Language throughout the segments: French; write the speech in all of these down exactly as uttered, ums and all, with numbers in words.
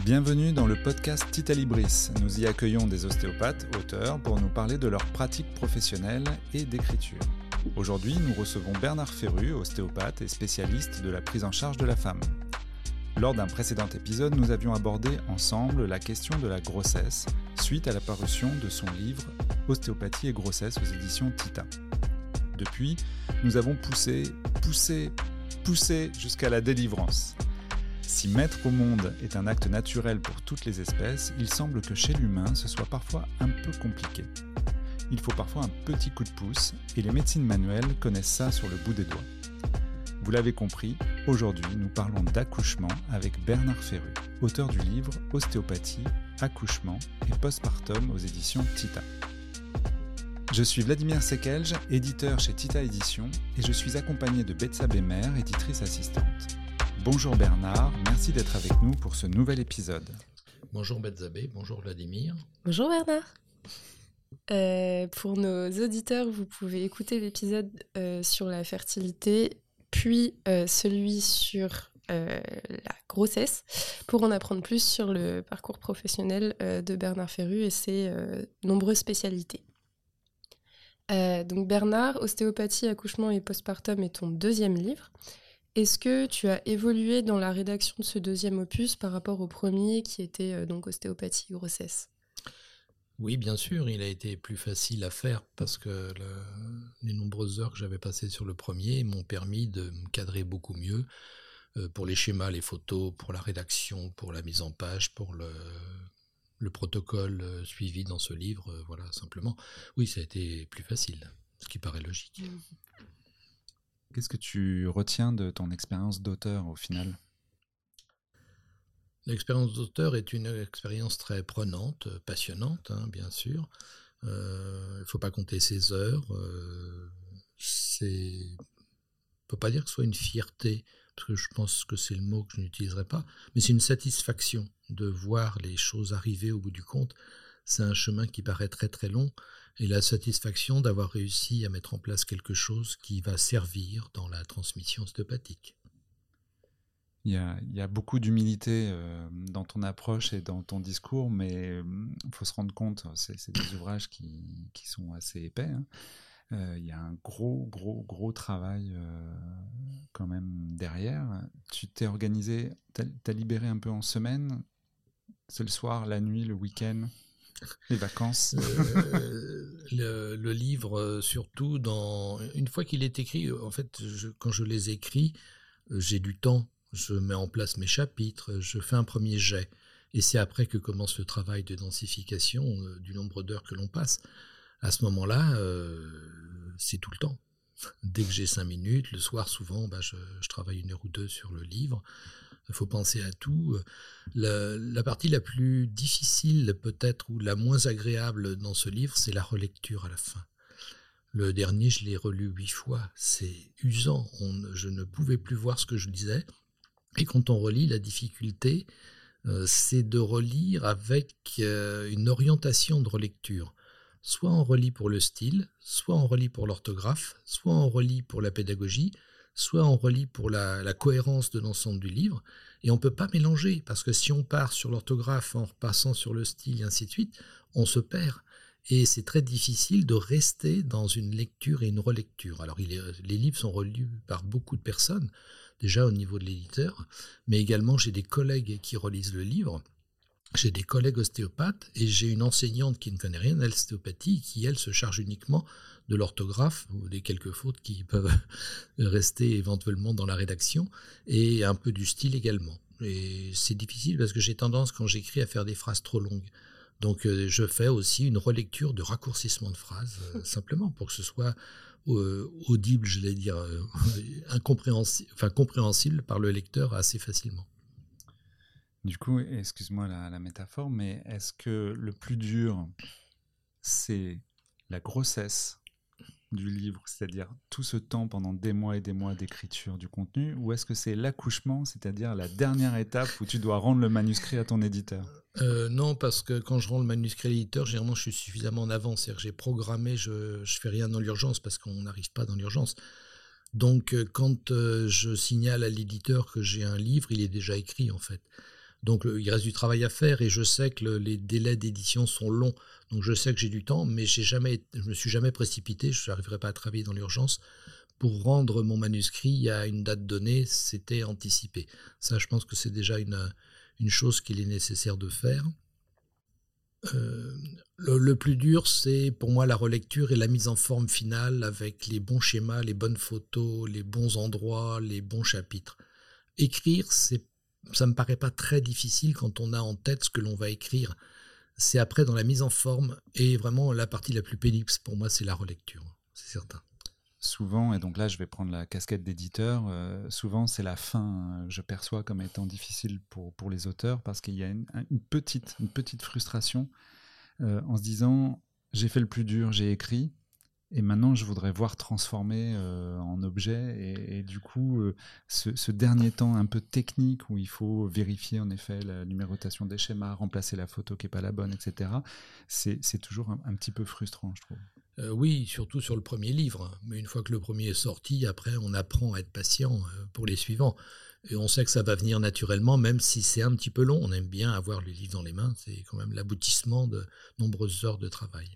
Bienvenue dans le podcast Tita Libris. Nous y accueillons des ostéopathes, auteurs, pour nous parler de leurs pratiques professionnelles et d'écriture. Aujourd'hui, nous recevons Bernard Ferru, ostéopathe et spécialiste de la prise en charge de la femme. Lors d'un précédent épisode, nous avions abordé ensemble la question de la grossesse, suite à la parution de son livre « Ostéopathie et grossesse » aux éditions Tita. Depuis, nous avons poussé, poussé, poussé jusqu'à la délivrance. Si mettre au monde est un acte naturel pour toutes les espèces, il semble que chez l'humain, ce soit parfois un peu compliqué. Il faut parfois un petit coup de pouce, et les médecines manuelles connaissent ça sur le bout des doigts. Vous l'avez compris, aujourd'hui nous parlons d'accouchement avec Bernard Ferru, auteur du livre « Ostéopathie, accouchement et postpartum » aux éditions Tita. Je suis Vladimir Sekelj, éditeur chez Tita Éditions, et je suis accompagné de Betsa Bemer, éditrice assistante. Bonjour Bernard, merci d'être avec nous pour ce nouvel épisode. Bonjour Betzabé, bonjour Vladimir. Bonjour Bernard. Euh, pour nos auditeurs, vous pouvez écouter l'épisode euh, sur la fertilité, puis euh, celui sur euh, la grossesse, pour en apprendre plus sur le parcours professionnel euh, de Bernard Ferru et ses euh, nombreuses spécialités. Euh, donc Bernard, Ostéopathie, accouchement et postpartum est ton deuxième livre. Est-ce que tu as évolué dans la rédaction de ce deuxième opus par rapport au premier qui était euh, donc ostéopathie et grossesse ? Oui, bien sûr, il a été plus facile à faire parce que le, les nombreuses heures que j'avais passées sur le premier m'ont permis de me cadrer beaucoup mieux euh, pour les schémas, les photos, pour la rédaction, pour la mise en page, pour le, le protocole euh, suivi dans ce livre. Euh, voilà, simplement. Oui, ça a été plus facile, ce qui paraît logique. Mmh. Qu'est-ce que tu retiens de ton expérience d'auteur au final ? L'expérience d'auteur est une expérience très prenante, passionnante, hein, bien sûr. Il euh, ne faut pas compter ses heures. Euh, c'est... On ne peut pas dire que ce soit une fierté, parce que je pense que c'est le mot que je n'utiliserai pas, mais c'est une satisfaction de voir les choses arriver au bout du compte. C'est un chemin qui paraît très très long, et la satisfaction d'avoir réussi à mettre en place quelque chose qui va servir dans la transmission ostéopathique. Il y a, il y a beaucoup d'humilité euh, dans ton approche et dans ton discours, mais il euh, faut se rendre compte, c'est, c'est des ouvrages qui, qui sont assez épais. Hein. Euh, il y a un gros, gros, gros travail euh, quand même derrière. Tu t'es organisé, t'as, t'as libéré un peu en semaine ? C'est le soir, la nuit, le week-end ? Les vacances. euh, le, le livre, surtout, dans, une fois qu'il est écrit, en fait, je, quand je les écris, j'ai du temps. Je mets en place mes chapitres, je fais un premier jet. Et c'est après que commence le travail de densification euh, du nombre d'heures que l'on passe. À ce moment-là, euh, c'est tout le temps. Dès que j'ai cinq minutes, le soir, souvent, bah, je, je travaille une heure ou deux sur le livre. Il faut penser à tout. La, la partie la plus difficile, peut-être, ou la moins agréable dans ce livre, c'est la relecture à la fin. Le dernier, je l'ai relu huit fois. C'est usant. On, je ne pouvais plus voir ce que je lisais. Et quand on relit, la difficulté, euh, c'est de relire avec euh, une orientation de relecture. Soit on relit pour le style, soit on relit pour l'orthographe, soit on relit pour la pédagogie, soit on relit pour la, la cohérence de l'ensemble du livre. Et on ne peut pas mélanger, parce que si on part sur l'orthographe en repassant sur le style et ainsi de suite, on se perd. Et c'est très difficile de rester dans une lecture et une relecture. Alors il est, les livres sont relus par beaucoup de personnes, déjà au niveau de l'éditeur, mais également j'ai des collègues qui relisent le livre, j'ai des collègues ostéopathes et j'ai une enseignante qui ne connaît rien à l'ostéopathie qui, elle, se charge uniquement de l'orthographe ou des quelques fautes qui peuvent rester éventuellement dans la rédaction et un peu du style également. Et c'est difficile parce que j'ai tendance, quand j'écris, à faire des phrases trop longues. Donc euh, je fais aussi une relecture de raccourcissement de phrases, euh, simplement pour que ce soit euh, audible, je vais dire, euh, incompréhensible, enfin compréhensible par le lecteur assez facilement. Du coup, excuse-moi la, la métaphore, mais est-ce que le plus dur, c'est la grossesse du livre, c'est-à-dire tout ce temps pendant des mois et des mois d'écriture du contenu, ou est-ce que c'est l'accouchement, c'est-à-dire la dernière étape où tu dois rendre le manuscrit à ton éditeur ? euh, Non, parce que quand je rends le manuscrit à l'éditeur, généralement je suis suffisamment en avance, c'est-à-dire que j'ai programmé, je ne fais rien dans l'urgence parce qu'on n'arrive pas dans l'urgence. Donc quand euh, je signale à l'éditeur que j'ai un livre, il est déjà écrit en fait. Donc le, il reste du travail à faire et je sais que le, les délais d'édition sont longs. Donc je sais que j'ai du temps, mais j'ai jamais, je ne me suis jamais précipité, je n'arriverai pas à travailler dans l'urgence. Pour rendre mon manuscrit à une date donnée, c'était anticipé. Ça, je pense que c'est déjà une, une chose qu'il est nécessaire de faire. Euh, le, le plus dur, c'est pour moi la relecture et la mise en forme finale avec les bons schémas, les bonnes photos, les bons endroits, les bons chapitres. Écrire, c'est, ça me paraît pas très difficile quand on a en tête ce que l'on va écrire. C'est après dans la mise en forme et vraiment la partie la plus pénible pour moi, c'est la relecture, c'est certain. Souvent, et donc là je vais prendre la casquette d'éditeur, euh, souvent c'est la fin, euh, je perçois comme étant difficile pour, pour les auteurs parce qu'il y a une, une, petite, une petite frustration euh, en se disant j'ai fait le plus dur, j'ai écrit et maintenant je voudrais voir transformer euh, en objet et, et du coup euh, ce, ce dernier temps un peu technique où il faut vérifier en effet la numérotation des schémas, remplacer la photo qui n'est pas la bonne, et cetera. C'est, c'est toujours un, un petit peu frustrant, je trouve. Euh, oui, surtout sur le premier livre. Mais une fois que le premier est sorti, après, on apprend à être patient euh, pour les suivants. Et on sait que ça va venir naturellement, même si c'est un petit peu long. On aime bien avoir le livre dans les mains. C'est quand même l'aboutissement de nombreuses heures de travail.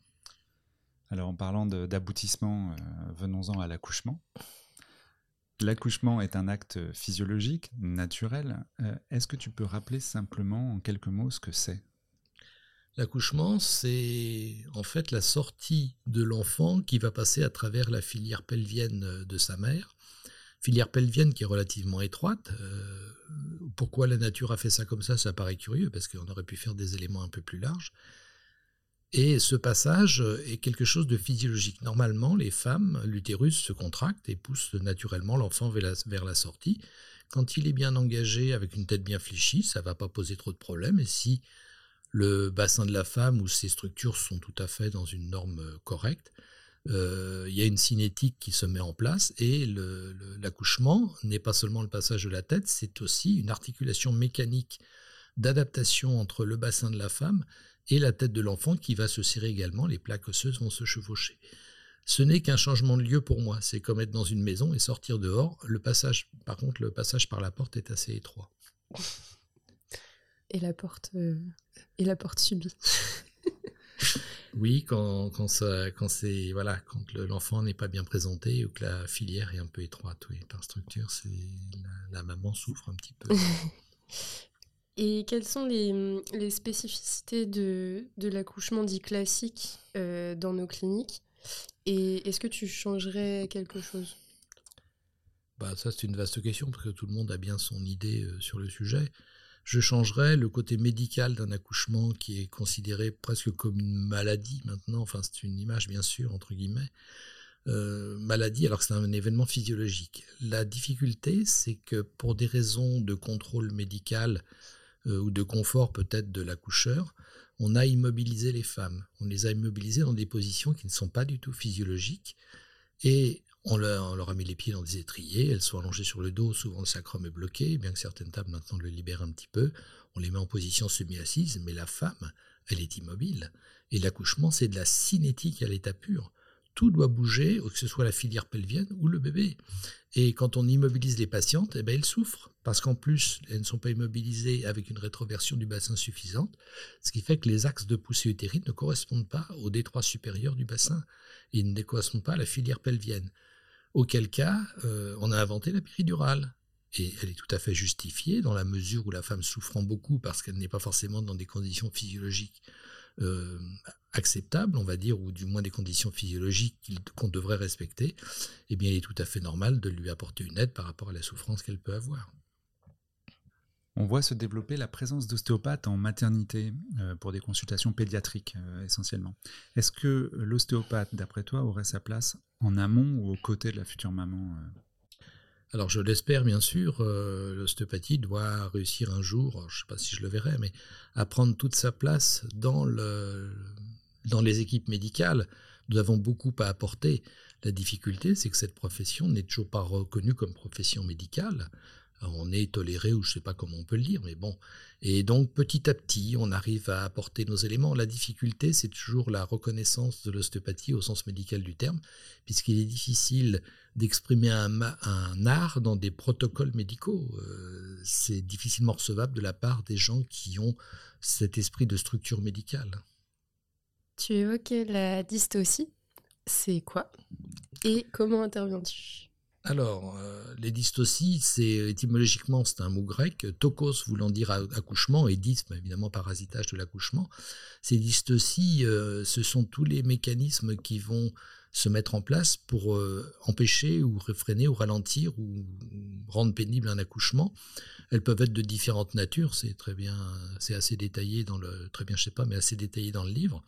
Alors, en parlant de, d'aboutissement, euh, venons-en à l'accouchement. L'accouchement est un acte physiologique, naturel. Euh, est-ce que tu peux rappeler simplement en quelques mots ce que c'est ? L'accouchement, c'est en fait la sortie de l'enfant qui va passer à travers la filière pelvienne de sa mère. Filière pelvienne qui est relativement étroite. Euh, pourquoi la nature a fait ça comme ça, ça paraît curieux, parce qu'on aurait pu faire des éléments un peu plus larges. Et ce passage est quelque chose de physiologique. Normalement, les femmes, l'utérus se contracte et pousse naturellement l'enfant vers la, vers la sortie. Quand il est bien engagé, avec une tête bien fléchie, ça ne va pas poser trop de problèmes. Et si le bassin de la femme ou ses structures sont tout à fait dans une norme correcte, euh, il y a une cinétique qui se met en place et le, le, l'accouchement n'est pas seulement le passage de la tête, c'est aussi une articulation mécanique d'adaptation entre le bassin de la femme et la tête de l'enfant qui va se serrer également, les plaques osseuses vont se chevaucher. Ce n'est qu'un changement de lieu pour moi, c'est comme être dans une maison et sortir dehors. Le passage, par contre, le passage par la porte est assez étroit. Et la porte, euh, et la porte subie. Oui, quand, quand, ça, quand, c'est, voilà, quand le, l'enfant n'est pas bien présenté ou que la filière est un peu étroite, oui, par structure, c'est, la, la maman souffre un petit peu. Et quelles sont les, les spécificités de, de l'accouchement dit classique euh, dans nos cliniques ? Et est-ce que tu changerais quelque chose ? Bah, ça, c'est une vaste question parce que tout le monde a bien son idée euh, sur le sujet. Je changerais le côté médical d'un accouchement qui est considéré presque comme une maladie maintenant, enfin c'est une image bien sûr, entre guillemets, euh, maladie alors que c'est un événement physiologique. La difficulté, c'est que pour des raisons de contrôle médical euh, ou de confort peut-être de l'accoucheur, on a immobilisé les femmes. On les a immobilisées dans des positions qui ne sont pas du tout physiologiques et On leur, on leur a mis les pieds dans des étriers, elles sont allongées sur le dos, souvent le sacrum est bloqué, bien que certaines tables maintenant le libèrent un petit peu. On les met en position semi-assise, mais la femme, elle est immobile. Et l'accouchement, c'est de la cinétique à l'état pur. Tout doit bouger, que ce soit la filière pelvienne ou le bébé. Et quand on immobilise les patientes, eh ben, elles souffrent, parce qu'en plus, elles ne sont pas immobilisées avec une rétroversion du bassin suffisante, ce qui fait que les axes de poussée utérine ne correspondent pas au détroit supérieur du bassin. Ils ne correspondent pas à la filière pelvienne. Auquel cas, euh, on a inventé la péridurale. Et elle est tout à fait justifiée dans la mesure où la femme souffrant beaucoup parce qu'elle n'est pas forcément dans des conditions physiologiques euh, acceptables, on va dire, ou du moins des conditions physiologiques qu'on devrait respecter, eh bien il est tout à fait normal de lui apporter une aide par rapport à la souffrance qu'elle peut avoir. On voit se développer la présence d'ostéopathes en maternité euh, pour des consultations pédiatriques euh, essentiellement. Est-ce que l'ostéopathe, d'après toi, aurait sa place en amont ou aux côtés de la future maman euh... Alors je l'espère bien sûr, euh, l'ostéopathie doit réussir un jour, je ne sais pas si je le verrai, mais à prendre toute sa place dans, le, dans les équipes médicales. Nous avons beaucoup à apporter. La difficulté, c'est que cette profession n'est toujours pas reconnue comme profession médicale. on est toléré, ou je ne sais pas comment on peut le dire, mais bon. Et donc, petit à petit, on arrive à apporter nos éléments. La difficulté, c'est toujours la reconnaissance de l'ostéopathie au sens médical du terme, puisqu'il est difficile d'exprimer un, un art dans des protocoles médicaux. Euh, c'est difficilement recevable de la part des gens qui ont cet esprit de structure médicale. Tu évoquais la dystocie. C'est quoi et comment interviens-tu ? Alors, euh, les dystocies, c'est, étymologiquement, c'est un mot grec, tokos voulant dire accouchement, et dys, évidemment, parasitage de l'accouchement. Ces dystocies, euh, ce sont tous les mécanismes qui vont se mettre en place pour euh, empêcher ou réfréner ou ralentir ou rendre pénible un accouchement. Elles peuvent être de différentes natures, c'est très bien, c'est assez détaillé dans le, très bien, je sais pas, mais assez détaillé dans le livre.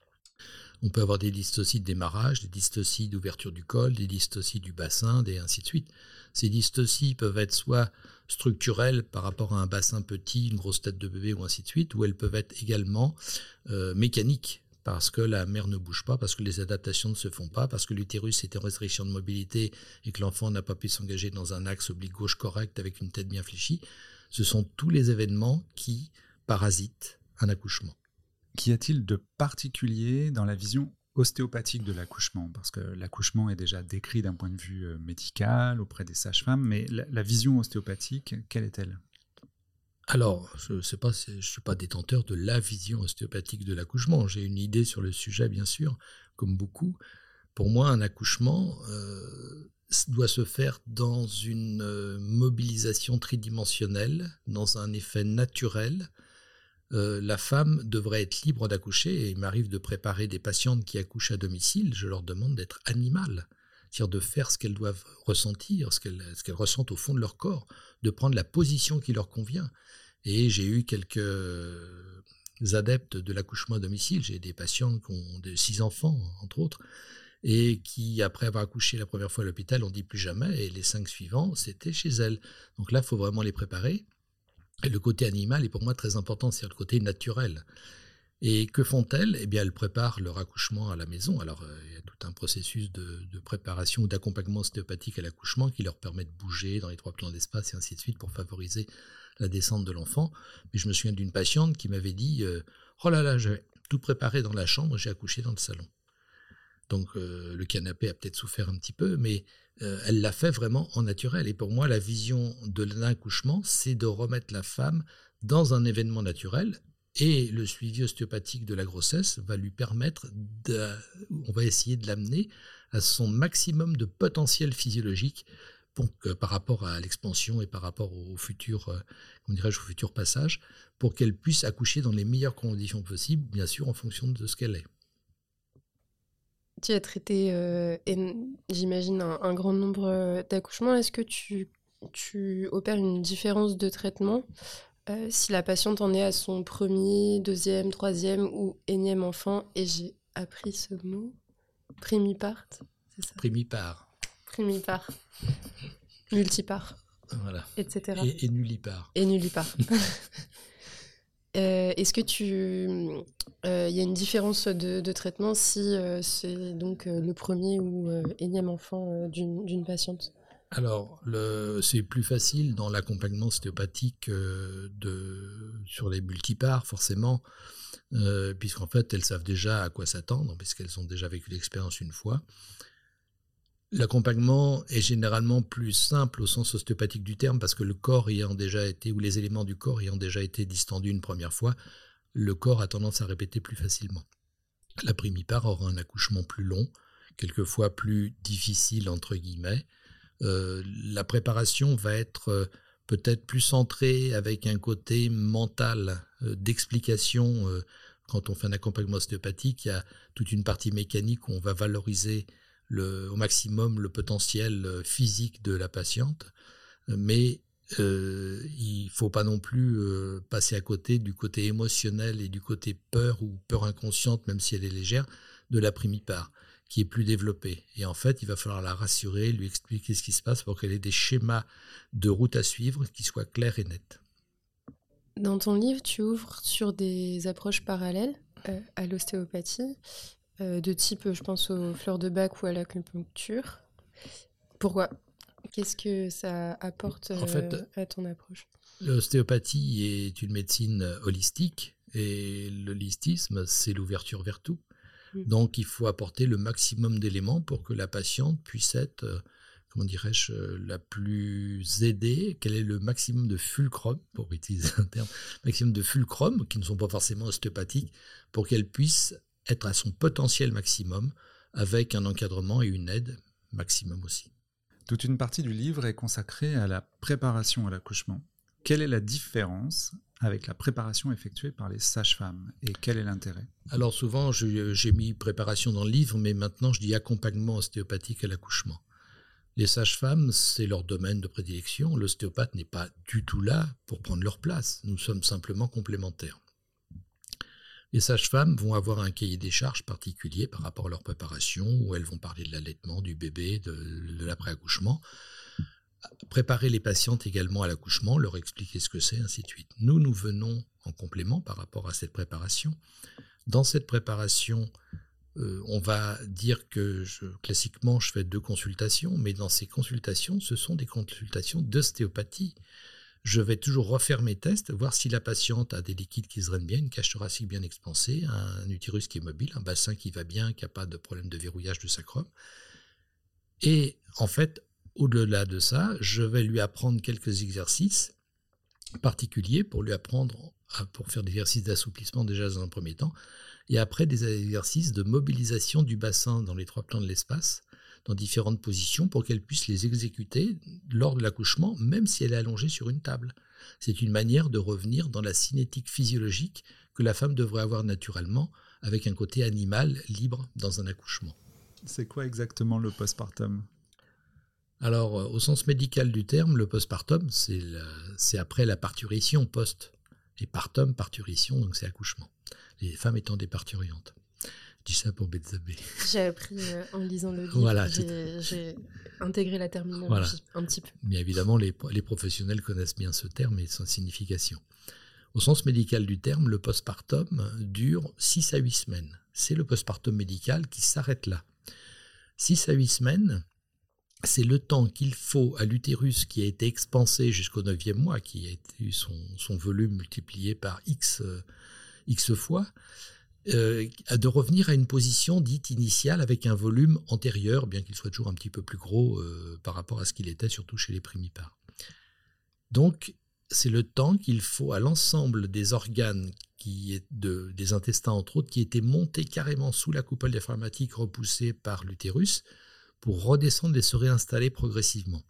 On peut avoir des dystocies de démarrage, des dystocies d'ouverture du col, des dystocies du bassin, et ainsi de suite. Ces dystocies peuvent être soit structurelles par rapport à un bassin petit, une grosse tête de bébé, ou ainsi de suite, ou elles peuvent être également euh, mécaniques, parce que la mère ne bouge pas, parce que les adaptations ne se font pas, parce que l'utérus est en restriction de mobilité et que l'enfant n'a pas pu s'engager dans un axe oblique gauche correct avec une tête bien fléchie. Ce sont tous les événements qui parasitent un accouchement. Qu'y a-t-il de particulier dans la vision ostéopathique de l'accouchement ? Parce que l'accouchement est déjà décrit d'un point de vue médical auprès des sages-femmes, mais la, la vision ostéopathique, quelle est-elle ? Alors, je ne sais pas, je suis pas détenteur de la vision ostéopathique de l'accouchement. J'ai une idée sur le sujet, bien sûr, comme beaucoup. Pour moi, un accouchement euh, doit se faire dans une euh, mobilisation tridimensionnelle, dans un effet naturel. Euh, la femme devrait être libre d'accoucher, et il m'arrive de préparer des patientes qui accouchent à domicile, je leur demande d'être animales, c'est-à-dire de faire ce qu'elles doivent ressentir, ce qu'elles, ce qu'elles ressentent au fond de leur corps, de prendre la position qui leur convient. Et j'ai eu quelques adeptes de l'accouchement à domicile, j'ai des patientes qui ont de six enfants, entre autres, et qui, après avoir accouché la première fois à l'hôpital, ont dit plus jamais, et les cinq suivants, c'était chez elles. Donc là, il faut vraiment les préparer. Et le côté animal est pour moi très important, c'est-à-dire le côté naturel. Et que font-elles ? Eh bien, elles préparent leur accouchement à la maison. Alors, euh, il y a tout un processus de, de préparation ou d'accompagnement ostéopathique à l'accouchement qui leur permet de bouger dans les trois plans d'espace et ainsi de suite pour favoriser la descente de l'enfant. Mais je me souviens d'une patiente qui m'avait dit euh, « Oh là là, j'ai tout préparé dans la chambre, j'ai accouché dans le salon. » Donc, euh, le canapé a peut-être souffert un petit peu, mais euh, elle l'a fait vraiment en naturel. Et pour moi, la vision de l'accouchement, c'est de remettre la femme dans un événement naturel. Et le suivi ostéopathique de la grossesse va lui permettre, de, on va essayer de l'amener à son maximum de potentiel physiologique pour que, par rapport à l'expansion et par rapport au futur, euh, comment dirais-je, au futur passage, pour qu'elle puisse accoucher dans les meilleures conditions possibles, bien sûr en fonction de ce qu'elle est. Tu as traité, euh, j'imagine, un, un grand nombre d'accouchements. Est-ce que tu, tu opères une différence de traitement euh, si la patiente en est à son premier, deuxième, troisième ou énième enfant ? Et j'ai appris ce mot, primipart, c'est ça ? Primipare. Primipare. Multipare. Voilà. et cetera. Et, et nullipare. Et nullipare. Euh, est-ce que tu, il euh, y a une différence de, de traitement si euh, c'est donc euh, le premier ou euh, énième enfant euh, d'une, d'une patiente ? Alors, le, c'est plus facile dans l'accompagnement ostéopathique euh, de, sur les multipares, forcément, euh, puisqu'en fait, elles savent déjà à quoi s'attendre, puisqu'elles ont déjà vécu l'expérience une fois. L'accompagnement est généralement plus simple au sens ostéopathique du terme parce que le corps ayant déjà été, ou les éléments du corps ayant déjà été distendus une première fois, le corps a tendance à répéter plus facilement. La primipare aura un accouchement plus long, quelquefois plus difficile entre guillemets. Euh, la préparation va être euh, peut-être plus centrée avec un côté mental euh, d'explication. Euh, quand on fait un accompagnement ostéopathique, il y a toute une partie mécanique où on va valoriser Le, au maximum le potentiel physique de la patiente, mais euh, il ne faut pas non plus euh, passer à côté du côté émotionnel et du côté peur ou peur inconsciente, même si elle est légère, de la primipare, qui est plus développée. Et en fait, il va falloir la rassurer, lui expliquer ce qui se passe pour qu'elle ait des schémas de route à suivre qui soient clairs et nets. Dans ton livre, tu ouvres sur des approches parallèles euh, à l'ostéopathie, de type, je pense aux fleurs de Bach ou à l'acupuncture. Pourquoi ? Qu'est-ce que ça apporte euh, en fait, à ton approche? L'ostéopathie est une médecine holistique et l'holistisme, c'est l'ouverture vers tout. Mmh. Donc, il faut apporter le maximum d'éléments pour que la patiente puisse être, euh, comment dirais-je, euh, la plus aidée. Quel est le maximum de fulcrum, pour utiliser un terme, maximum de fulcrum, qui ne sont pas forcément ostéopathiques, pour qu'elle puisse être à son potentiel maximum avec un encadrement et une aide maximum aussi. Toute une partie du livre est consacrée à la préparation à l'accouchement. Quelle est la différence avec la préparation effectuée par les sages-femmes et quel est l'intérêt? Alors souvent, je, j'ai mis préparation dans le livre, mais maintenant je dis accompagnement ostéopathique à l'accouchement. Les sages-femmes, c'est leur domaine de prédilection. L'ostéopathe n'est pas du tout là pour prendre leur place. Nous sommes simplement complémentaires. Les sages-femmes vont avoir un cahier des charges particulier par rapport à leur préparation, où elles vont parler de l'allaitement, du bébé, de, de l'après-accouchement. Préparer les patientes également à l'accouchement, leur expliquer ce que c'est, ainsi de suite. Nous, nous venons en complément par rapport à cette préparation. Dans cette préparation, euh, on va dire que je, classiquement, je fais deux consultations, mais dans ces consultations, ce sont des consultations d'ostéopathie. Je vais toujours refaire mes tests, voir si la patiente a des liquides qui se drainent bien, une cage thoracique bien expansée, un utérus qui est mobile, un bassin qui va bien, qui n'a pas de problème de verrouillage du sacrum. Et en fait, au-delà de ça, je vais lui apprendre quelques exercices particuliers pour lui apprendre, à, pour faire des exercices d'assouplissement déjà dans un premier temps, et après des exercices de mobilisation du bassin dans les trois plans de l'espace, dans différentes positions, pour qu'elle puisse les exécuter lors de l'accouchement, même si elle est allongée sur une table. C'est une manière de revenir dans la cinétique physiologique que la femme devrait avoir naturellement, avec un côté animal libre dans un accouchement. C'est quoi exactement le postpartum ? Alors, au sens médical du terme, le postpartum, c'est, le, c'est après la parturition, post. Et partum, parturition, donc c'est accouchement. Les femmes étant des parturiantes. Je dis ça pour Bethzabé. J'ai appris euh, en lisant le livre, voilà, j'ai, j'ai intégré la terminologie voilà. un petit peu. Mais évidemment, les, les professionnels connaissent bien ce terme et sa signification. Au sens médical du terme, le postpartum dure six à huit semaines. C'est le postpartum médical qui s'arrête là. six à huit semaines, c'est le temps qu'il faut à l'utérus qui a été expansé jusqu'au neuvième mois, qui a eu son, son volume multiplié par X, euh, X fois, euh, de revenir à une position dite initiale avec un volume antérieur, bien qu'il soit toujours un petit peu plus gros euh, par rapport à ce qu'il était, surtout chez les primipares. Donc, c'est le temps qu'il faut à l'ensemble des organes, qui est de, des intestins entre autres, qui étaient montés carrément sous la coupole diaphragmatique repoussée par l'utérus, pour redescendre et se réinstaller progressivement.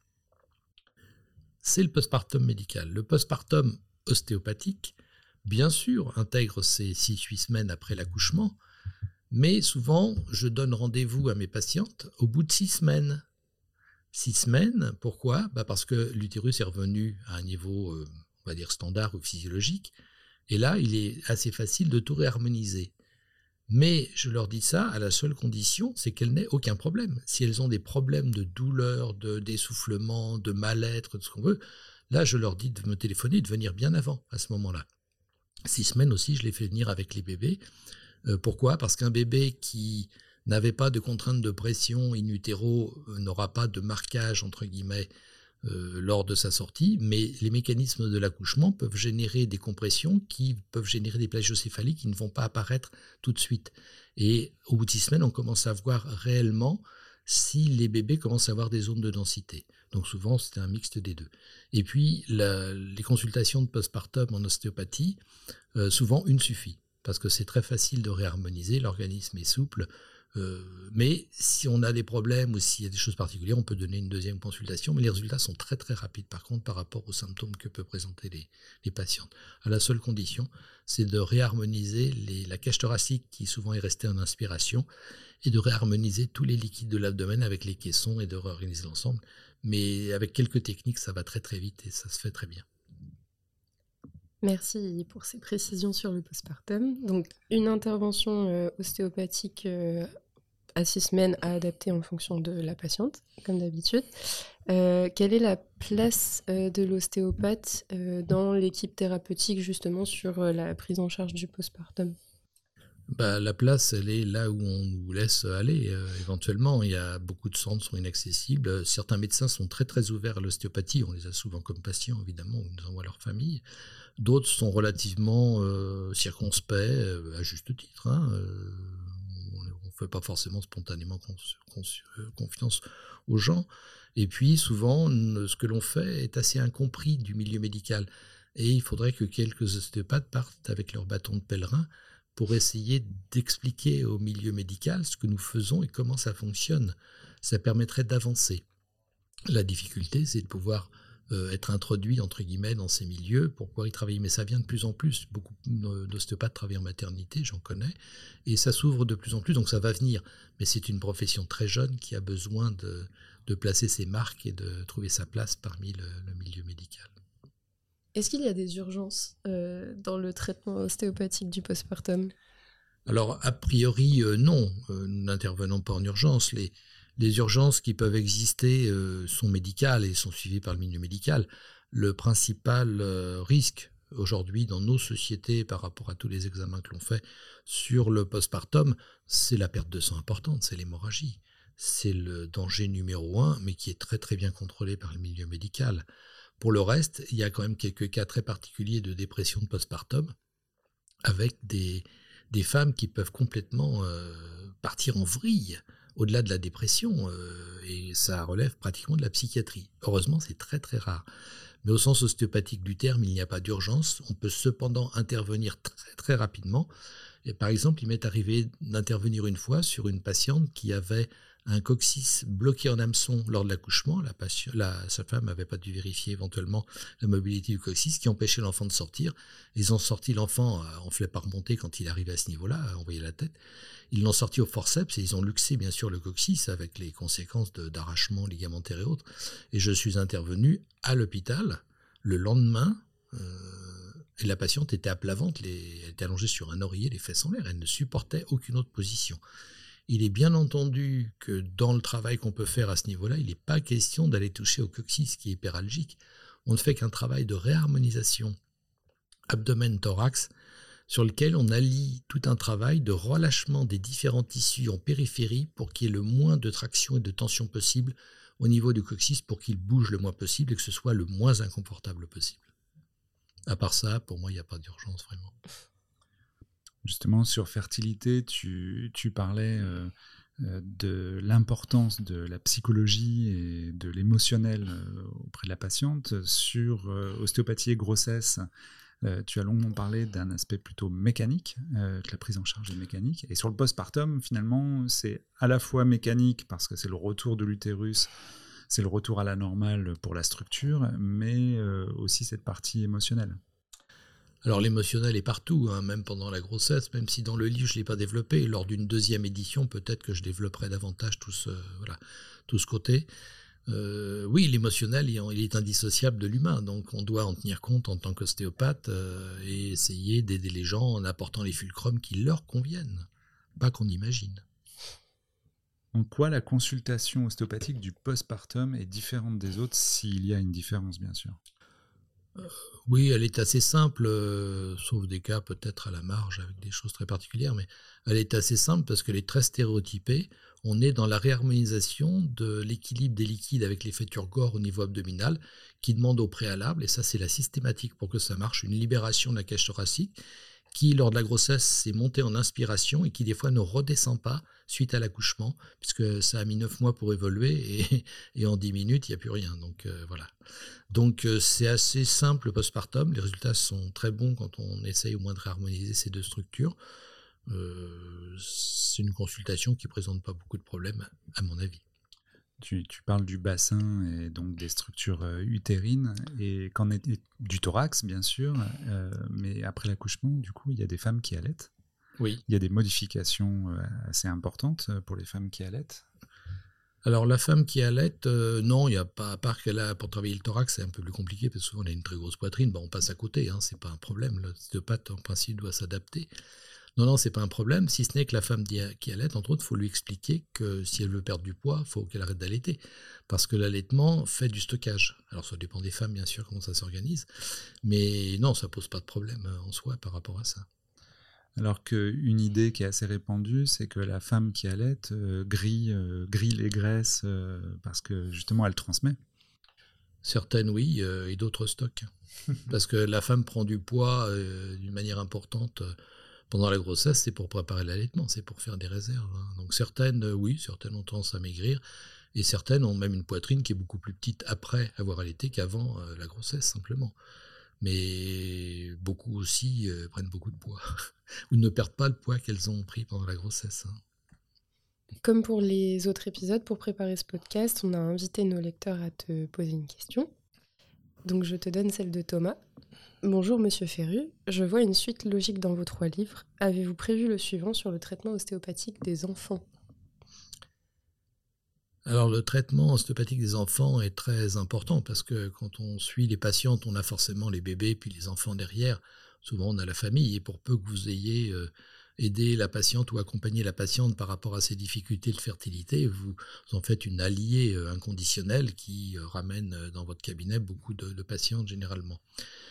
C'est le postpartum médical. Le postpartum ostéopathique, bien sûr, intègre ces six à huit semaines après l'accouchement, mais souvent, je donne rendez-vous à mes patientes au bout de six semaines. Six semaines, pourquoi ? Bah parce que l'utérus est revenu à un niveau, euh, on va dire, standard ou physiologique, et là, il est assez facile de tout réharmoniser. Mais je leur dis ça à la seule condition, c'est qu'elles n'aient aucun problème. Si elles ont des problèmes de douleur, de, d'essoufflement, de mal-être, de ce qu'on veut, là je leur dis de me téléphoner et de venir bien avant, à ce moment-là. Six semaines aussi, je les fais venir avec les bébés. Euh, pourquoi ? Parce qu'un bébé qui n'avait pas de contrainte de pression in utero euh, n'aura pas de marquage, entre guillemets, Euh, lors de sa sortie, mais les mécanismes de l'accouchement peuvent générer des compressions qui peuvent générer des plagiocéphalies qui ne vont pas apparaître tout de suite. Et au bout de six semaines, on commence à voir réellement si les bébés commencent à avoir des zones de densité. Donc souvent, c'est un mixte des deux. Et puis, la, les consultations de postpartum en ostéopathie, euh, souvent une suffit, parce que c'est très facile de réharmoniser, l'organisme est souple. Euh, mais si on a des problèmes ou s'il y a des choses particulières, on peut donner une deuxième consultation, mais les résultats sont très très rapides par contre par rapport aux symptômes que peuvent présenter les, les patientes. À la seule condition, c'est de réharmoniser les, la cage thoracique qui souvent est restée en inspiration et de réharmoniser tous les liquides de l'abdomen avec les caissons et de réorganiser l'ensemble. Mais avec quelques techniques, ça va très très vite et ça se fait très bien. Merci pour ces précisions sur le postpartum. Donc, une intervention euh, ostéopathique euh, à six semaines à adapter en fonction de la patiente, comme d'habitude. Euh, quelle est la place euh, de l'ostéopathe euh, dans l'équipe thérapeutique, justement, sur euh, la prise en charge du postpartum ? Bah, la place, elle est là où on nous laisse aller. Euh, éventuellement, il y a beaucoup de centres qui sont inaccessibles. Certains médecins sont très très ouverts à l'ostéopathie. On les a souvent comme patients, évidemment, ils nous envoient leur famille. D'autres sont relativement euh, circonspects, euh, à juste titre. Hein. Euh, on ne fait pas forcément spontanément cons- cons- confiance aux gens. Et puis, souvent, ce que l'on fait est assez incompris du milieu médical. Et il faudrait que quelques ostéopathes partent avec leur bâton de pèlerin pour essayer d'expliquer au milieu médical ce que nous faisons et comment ça fonctionne. Ça permettrait d'avancer. La difficulté, c'est de pouvoir euh, être introduit, entre guillemets, dans ces milieux pour pouvoir y travailler. Mais ça vient de plus en plus. Beaucoup d'ostéopathes travaillent en maternité, j'en connais, et ça s'ouvre de plus en plus, donc ça va venir. Mais c'est une profession très jeune qui a besoin de, de placer ses marques et de trouver sa place parmi le, le milieu médical. Est-ce qu'il y a des urgences euh, dans le traitement ostéopathique du postpartum ? Alors, a priori, euh, non. Euh, nous n'intervenons pas en urgence. Les, les urgences qui peuvent exister euh, sont médicales et sont suivies par le milieu médical. Le principal euh, risque aujourd'hui dans nos sociétés par rapport à tous les examens que l'on fait sur le postpartum, c'est la perte de sang importante, c'est l'hémorragie. C'est le danger numéro un, mais qui est très très bien contrôlé par le milieu médical. Pour le reste, il y a quand même quelques cas très particuliers de dépression de postpartum avec des, des femmes qui peuvent complètement euh, partir en vrille au-delà de la dépression euh, et ça relève pratiquement de la psychiatrie. Heureusement, c'est très très rare. Mais au sens ostéopathique du terme, il n'y a pas d'urgence. On peut cependant intervenir très très rapidement. Et par exemple, il m'est arrivé d'intervenir une fois sur une patiente qui avait un coccyx bloqué en hameçon lors de l'accouchement. La patient, la, sa femme n'avait pas dû vérifier éventuellement la mobilité du coccyx qui empêchait l'enfant de sortir. Ils ont sorti l'enfant, on ne voulait pas remonter quand il arrivait à ce niveau-là, on voyait la tête. Ils l'ont sorti au forceps et ils ont luxé bien sûr le coccyx avec les conséquences de, d'arrachement ligamentaire et autres. Et je suis intervenu à l'hôpital le lendemain. Euh, Et la patiente était à plat ventre, les, elle était allongée sur un oreiller, les fesses en l'air, elle ne supportait aucune autre position. Il est bien entendu que dans le travail qu'on peut faire à ce niveau-là, il n'est pas question d'aller toucher au coccyx qui est hyperalgique. On ne fait qu'un travail de réharmonisation abdomen-thorax sur lequel on allie tout un travail de relâchement des différents tissus en périphérie pour qu'il y ait le moins de traction et de tension possible au niveau du coccyx pour qu'il bouge le moins possible et que ce soit le moins inconfortable possible. À part ça, pour moi, il n'y a pas d'urgence vraiment. Justement, sur fertilité, tu, tu parlais euh, de l'importance de la psychologie et de l'émotionnel euh, auprès de la patiente. Sur euh, ostéopathie et grossesse, euh, tu as longuement parlé d'un aspect plutôt mécanique, euh, que la prise en charge est mécanique. Et sur le postpartum, finalement, c'est à la fois mécanique parce que c'est le retour de l'utérus, c'est le retour à la normale pour la structure, mais euh, aussi cette partie émotionnelle. Alors l'émotionnel est partout, hein, même pendant la grossesse, même si dans le livre je ne l'ai pas développé. Lors d'une deuxième édition, peut-être que je développerai davantage tout ce, voilà, tout ce côté. Euh, oui, l'émotionnel, il est indissociable de l'humain, donc on doit en tenir compte en tant qu'ostéopathe euh, et essayer d'aider les gens en apportant les fulcrums qui leur conviennent, pas qu'on imagine. En quoi la consultation ostéopathique du postpartum est différente des autres, s'il y a une différence, bien sûr ? Euh, oui, elle est assez simple, euh, sauf des cas peut-être à la marge avec des choses très particulières, mais elle est assez simple parce qu'elle est très stéréotypée. On est dans la réharmonisation de l'équilibre des liquides avec les fettures-gore au niveau abdominal qui demande au préalable, et ça c'est la systématique pour que ça marche, une libération de la cage thoracique qui, lors de la grossesse, s'est montée en inspiration et qui, des fois, ne redescend pas suite à l'accouchement, puisque ça a mis neuf mois pour évoluer et, et en dix minutes, il n'y a plus rien. Donc, euh, voilà. Donc, euh, c'est assez simple le postpartum. Les résultats sont très bons quand on essaye au moins de réharmoniser ces deux structures. Euh, c'est une consultation qui ne présente pas beaucoup de problèmes, à mon avis. Tu, tu parles du bassin et donc des structures euh, utérines, et qu'en est du thorax, bien sûr, euh, mais après l'accouchement, du coup, il y a des femmes qui allaitent. Oui. Il y a des modifications euh, assez importantes pour les femmes qui allaitent. Alors, la femme qui allaite, euh, non, il n'y a pas, à part qu'elle a, pour travailler le thorax, c'est un peu plus compliqué, parce que souvent, on a une très grosse poitrine, bon, on passe à côté, hein, c'est pas un problème, l'ostéopathe, en principe, doit s'adapter. Non, non, c'est pas un problème, si ce n'est que la femme qui allait, entre autres, il faut lui expliquer que si elle veut perdre du poids, il faut qu'elle arrête d'allaiter. Parce que l'allaitement fait du stockage. Alors, ça dépend des femmes, bien sûr, comment ça s'organise. Mais non, ça pose pas de problème en soi par rapport à ça. Alors qu'une idée qui est assez répandue, c'est que la femme qui allait euh, grille, euh, grille les graisses euh, parce que justement elle transmet. Certaines oui, euh, et d'autres stockent. Parce que la femme prend du poids euh, d'une manière importante euh, pendant la grossesse, c'est pour préparer l'allaitement, c'est pour faire des réserves. Hein. Donc certaines, euh, oui, certaines ont tendance à maigrir, et certaines ont même une poitrine qui est beaucoup plus petite après avoir allaité qu'avant euh, la grossesse, simplement. Mais beaucoup aussi euh, prennent beaucoup de poids, ou ne perdent pas le poids qu'elles ont pris pendant la grossesse. Hein. Comme pour les autres épisodes, pour préparer ce podcast, on a invité nos lecteurs à te poser une question. Donc je te donne celle de Thomas. Bonjour Monsieur Ferru, je vois une suite logique dans vos trois livres. Avez-vous prévu le suivant sur le traitement ostéopathique des enfants ? Alors le traitement ostéopathique des enfants est très important parce que quand on suit les patientes, on a forcément les bébés puis les enfants derrière. Souvent on a la famille et pour peu que vous ayez euh, aidé la patiente ou accompagné la patiente par rapport à ses difficultés de fertilité, vous en faites une alliée euh, inconditionnelle qui euh, ramène dans votre cabinet beaucoup de, de patientes généralement.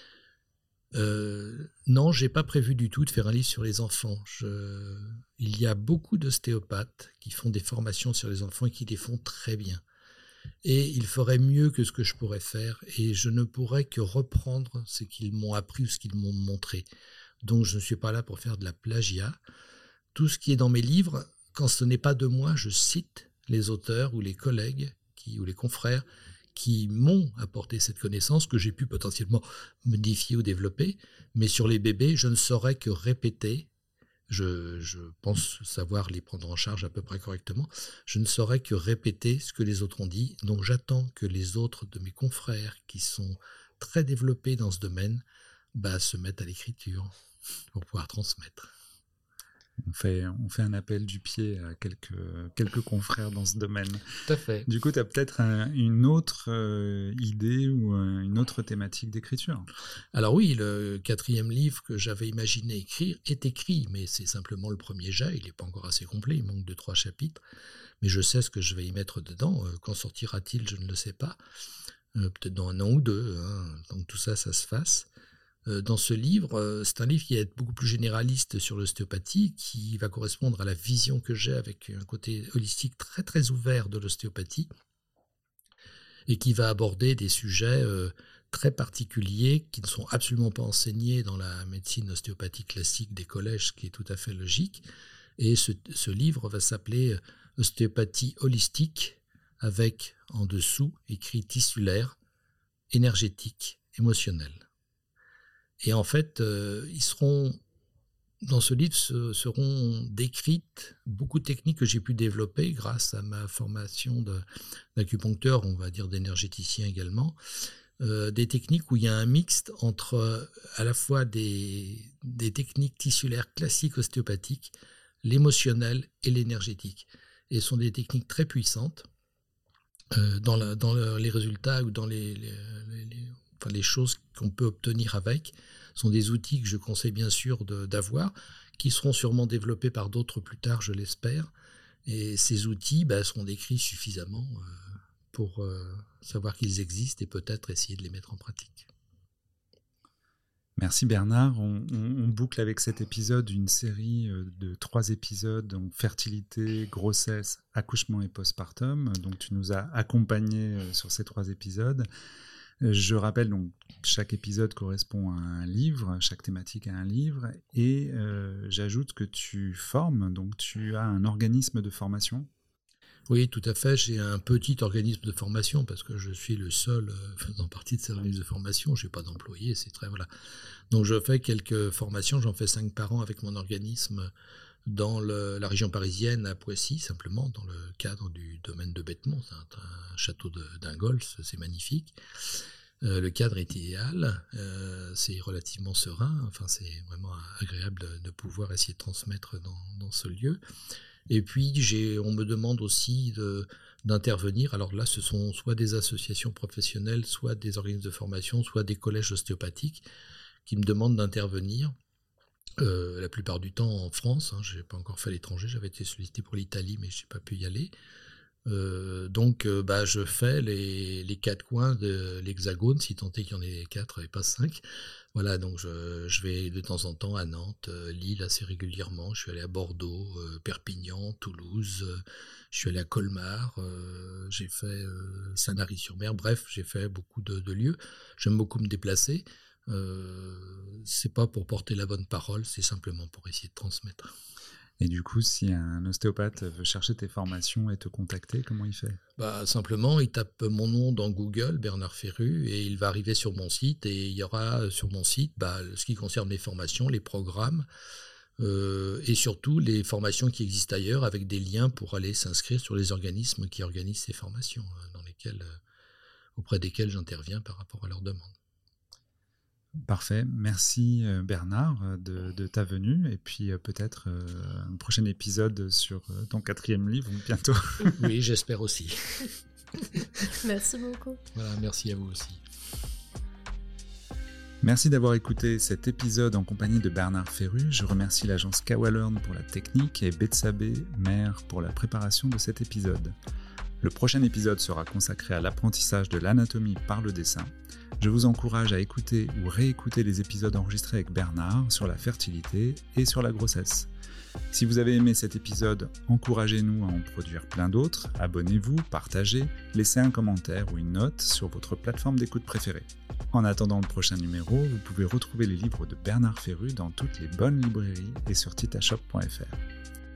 Euh, non, j'ai pas prévu du tout de faire un livre sur les enfants. Je... Il y a beaucoup d'ostéopathes qui font des formations sur les enfants et qui les font très bien. Et ils feraient mieux que ce que je pourrais faire. Et je ne pourrais que reprendre ce qu'ils m'ont appris ou ce qu'ils m'ont montré. Donc je ne suis pas là pour faire de la plagiat. Tout ce qui est dans mes livres, quand ce n'est pas de moi, je cite les auteurs ou les collègues qui, ou les confrères qui m'ont apporté cette connaissance que j'ai pu potentiellement modifier ou développer. Mais sur les bébés, je ne saurais que répéter, je, je pense savoir les prendre en charge à peu près correctement, je ne saurais que répéter ce que les autres ont dit. Donc j'attends que les autres de mes confrères qui sont très développés dans ce domaine bah, se mettent à l'écriture pour pouvoir transmettre. On fait, on fait un appel du pied à quelques, quelques confrères dans ce domaine. Tout à fait. Du coup, tu as peut-être un, une autre euh, idée ou un, une autre thématique d'écriture. Alors oui, le quatrième livre que j'avais imaginé écrire est écrit, mais c'est simplement le premier jet, il n'est pas encore assez complet, il manque de trois chapitres. Mais je sais ce que je vais y mettre dedans. Quand sortira-t-il, je ne le sais pas. Euh, peut-être dans un an ou deux, hein, donc tout ça, ça se fasse. Dans ce livre, c'est un livre qui est beaucoup plus généraliste sur l'ostéopathie, qui va correspondre à la vision que j'ai avec un côté holistique très très ouvert de l'ostéopathie, et qui va aborder des sujets très particuliers qui ne sont absolument pas enseignés dans la médecine ostéopathique classique des collèges, ce qui est tout à fait logique. Et ce, ce livre va s'appeler « Ostéopathie holistique » avec en dessous écrit tissulaire, énergétique, émotionnel. Et en fait, euh, ils seront, dans ce livre se, seront décrites beaucoup de techniques que j'ai pu développer grâce à ma formation de, d'acupuncteur, on va dire d'énergéticien également, euh, des techniques où il y a un mixte entre euh, à la fois des, des techniques tissulaires classiques ostéopathiques, l'émotionnel et l'énergétique. Et ce sont des techniques très puissantes euh, dans, la, dans le, les résultats ou dans les... les, les, les Enfin, les choses qu'on peut obtenir avec sont des outils que je conseille bien sûr de, d'avoir, qui seront sûrement développés par d'autres plus tard, je l'espère. Et ces outils bah, seront décrits suffisamment euh, pour euh, savoir qu'ils existent et peut-être essayer de les mettre en pratique. Merci Bernard. On, on, on boucle avec cet épisode une série de trois épisodes, donc fertilité, grossesse, accouchement et postpartum. Donc tu nous as accompagnés sur ces trois épisodes. Je rappelle donc chaque épisode correspond à un livre, chaque thématique à un livre, et euh, j'ajoute que tu formes, donc tu as un organisme de formation. Oui, tout à fait. J'ai un petit organisme de formation parce que je suis le seul euh, faisant partie de cet organisme de formation. Je n'ai pas d'employé, c'est très voilà. Donc je fais quelques formations, j'en fais cinq par an avec mon organisme dans le, la région parisienne, à Poissy, simplement, dans le cadre du domaine de Bethmont. C'est un, un château de, d'Ingolf, c'est magnifique. Euh, le cadre est idéal, euh, c'est relativement serein, enfin, c'est vraiment agréable de, de pouvoir essayer de transmettre dans, dans ce lieu. Et puis, j'ai, on me demande aussi de, d'intervenir. Alors là, ce sont soit des associations professionnelles, soit des organismes de formation, soit des collèges ostéopathiques qui me demandent d'intervenir. Euh, la plupart du temps en France, hein, je n'ai pas encore fait à l'étranger, j'avais été sollicité pour l'Italie, mais je n'ai pas pu y aller. Euh, donc, euh, bah, je fais les, les quatre coins de l'hexagone, si tant est qu'il y en ait quatre et pas cinq. Voilà, donc je, je vais de temps en temps à Nantes, euh, Lille assez régulièrement. Je suis allé à Bordeaux, euh, Perpignan, Toulouse. Euh, je suis allé à Colmar. Euh, j'ai fait euh, Sanary-sur-Mer. Bref, j'ai fait beaucoup de, de lieux. J'aime beaucoup me déplacer. Euh, c'est pas pour porter la bonne parole, c'est simplement pour essayer de transmettre. Et du coup, si un ostéopathe veut chercher tes formations et te contacter, comment il fait ? Bah, simplement, il tape mon nom dans Google, Bernard Ferru, et il va arriver sur mon site, et il y aura sur mon site bah, ce qui concerne les formations, les programmes, euh, et surtout les formations qui existent ailleurs, avec des liens pour aller s'inscrire sur les organismes qui organisent ces formations, dans lesquelles, auprès desquels j'interviens par rapport à leurs demandes. Parfait, merci Bernard de, de ta venue et puis peut-être un prochain épisode sur ton quatrième livre bientôt. Oui, j'espère aussi. Merci beaucoup. Voilà, merci à vous aussi. Merci d'avoir écouté cet épisode en compagnie de Bernard Ferru. Je remercie l'agence Kawalearn pour la technique et Betsabé Mère pour la préparation de cet épisode. Le prochain épisode sera consacré à l'apprentissage de l'anatomie par le dessin. Je vous encourage à écouter ou réécouter les épisodes enregistrés avec Bernard sur la fertilité et sur la grossesse. Si vous avez aimé cet épisode, encouragez-nous à en produire plein d'autres, abonnez-vous, partagez, laissez un commentaire ou une note sur votre plateforme d'écoute préférée. En attendant le prochain numéro, vous pouvez retrouver les livres de Bernard Ferru dans toutes les bonnes librairies et sur titashop point f r.